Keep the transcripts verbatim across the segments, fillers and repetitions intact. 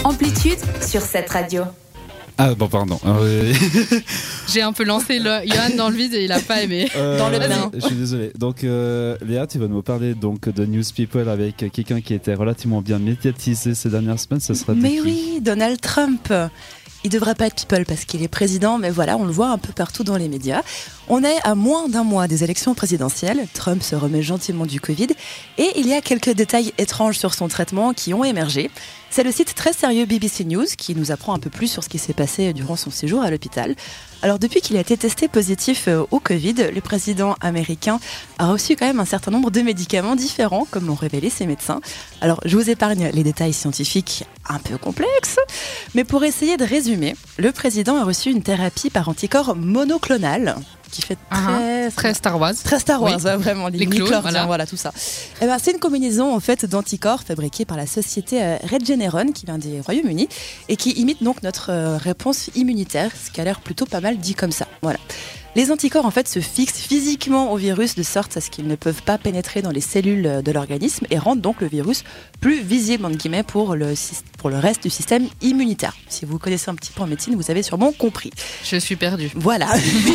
Amplitude sur cette radio. Ah bon pardon. Euh... J'ai un peu lancé le Johan dans le vide et il a pas aimé. Euh, dans le bain. Je suis désolé. Donc euh, Léa, tu vas nous parler donc de News People avec quelqu'un qui était relativement bien médiatisé ces dernières semaines. Ce sera. Mais oui, Donald Trump. Il devrait pas être people parce qu'il est président, mais voilà, on le voit un peu partout dans les médias. On est à moins d'un mois des élections présidentielles. Trump se remet gentiment du Covid et il y a quelques détails étranges sur son traitement qui ont émergé. C'est le site très sérieux B B C News qui nous apprend un peu plus sur ce qui s'est passé durant son séjour à l'hôpital. Alors depuis qu'il a été testé positif au Covid, le président américain a reçu quand même un certain nombre de médicaments différents, comme l'ont révélé ses médecins. Alors je vous épargne les détails scientifiques un peu complexes, mais pour essayer de résumer, le président a reçu une thérapie par anticorps monoclonal qui fait très, uh-huh. très Star Wars. Très Star Wars, oui. ouais, vraiment. Les, les clones, voilà. voilà, tout ça. Et ben, c'est une combinaison en fait d'anticorps fabriqués par la société euh, Regeneron qui vient des Royaumes-Unis et qui imite donc notre euh, réponse immunitaire, ce qui a l'air plutôt pas mal dit comme ça. Voilà. Les anticorps en fait se fixent physiquement au virus de sorte à ce qu'ils ne peuvent pas pénétrer dans les cellules de l'organisme et rendent donc le virus plus visible entre guillemets pour le, pour le reste du système immunitaire. Si vous connaissez un petit peu en médecine, vous avez sûrement compris. Je suis perdue. Voilà.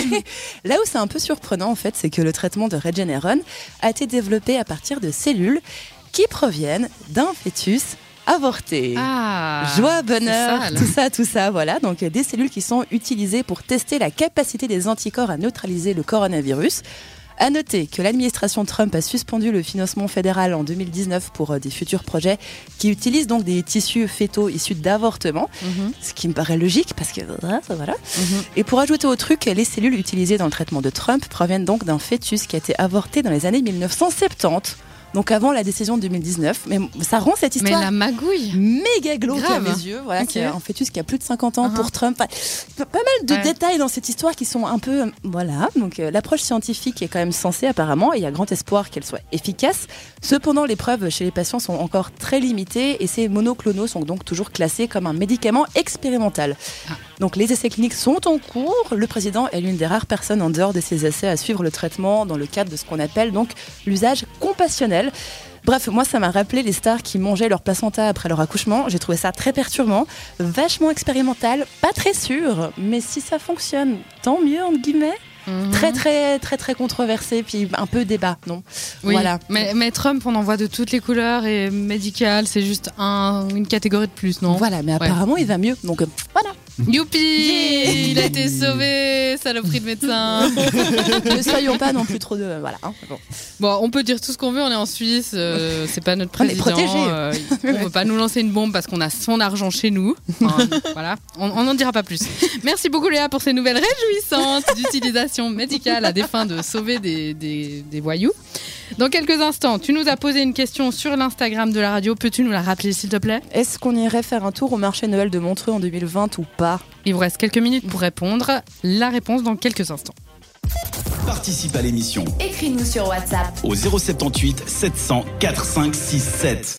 Là où c'est un peu surprenant en fait, c'est que le traitement de Regeneron a été développé à partir de cellules qui proviennent d'un fœtus avorté. Ah, joie, bonheur, tout ça, tout ça, voilà. Donc des cellules qui sont utilisées pour tester la capacité des anticorps à neutraliser le coronavirus. À noter que l'administration Trump a suspendu le financement fédéral en deux mille dix-neuf pour euh, des futurs projets qui utilisent donc des tissus fœtaux issus d'avortements, mm-hmm. ce qui me paraît logique parce que voilà. voilà. Mm-hmm. Et pour ajouter au truc, les cellules utilisées dans le traitement de Trump proviennent donc d'un fœtus qui a été avorté dans les années mille neuf cent soixante-dix. Donc avant la décision de deux mille dix-neuf, mais ça rend cette histoire mais la magouille méga glauque à mes yeux. Voilà, okay. C'est un fœtus qui a plus de cinquante ans uh-huh. pour Trump. Enfin, pas mal de ouais. détails dans cette histoire qui sont un peu voilà. Donc euh, l'approche scientifique est quand même censée apparemment, et il y a grand espoir qu'elle soit efficace. Cependant, les preuves chez les patients sont encore très limitées et ces monoclonaux sont donc toujours classés comme un médicament expérimental. Ah. Donc les essais cliniques sont en cours. Le président est l'une des rares personnes en dehors de ces essais à suivre le traitement dans le cadre de ce qu'on appelle donc l'usage compassionnel. Bref, moi ça m'a rappelé les stars qui mangeaient leur placenta après leur accouchement. J'ai trouvé ça très perturbant, vachement expérimental, pas très sûr, mais si ça fonctionne, tant mieux entre guillemets. Mmh. Très très très très controversé, puis un peu débat, non? Oui, voilà. mais, mais Trump, on en voit de toutes les couleurs et médical, c'est juste un, une catégorie de plus, non? Voilà, mais apparemment ouais. il va mieux, donc euh, voilà. Youpi, yeah. Il a été sauvé, saloperie de médecin. Ne soyons pas non plus trop de voilà. Hein, bon. bon, on peut dire tout ce qu'on veut, on est en Suisse, euh, c'est pas notre président. On est protégé. Euh, on peut pas nous lancer une bombe parce qu'on a son argent chez nous. Enfin, voilà, on n'en dira pas plus. Merci beaucoup Léa pour ces nouvelles réjouissantes d'utilisation médicale à des fins de sauver des, des, des voyous. Dans quelques instants, tu nous as posé une question sur l'Instagram de la radio. Peux-tu nous la rappeler, s'il te plaît? Est-ce qu'on irait faire un tour au marché Noël de Montreux en deux mille vingt ou pas? Il vous reste quelques minutes pour répondre. La réponse dans quelques instants. Participe à l'émission. Écris-nous sur WhatsApp au zéro sept huit sept cents quatre cinq six sept.